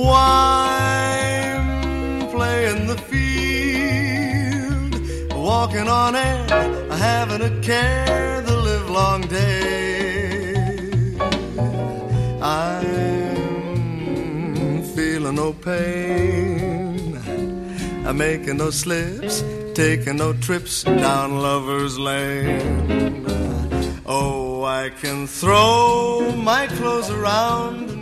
I'm playing the field, walking on air, having a care the livelong day. I'm feeling no pain, I'm making no slips, taking no trips down Lover's Lane. Oh, I can throw my clothes around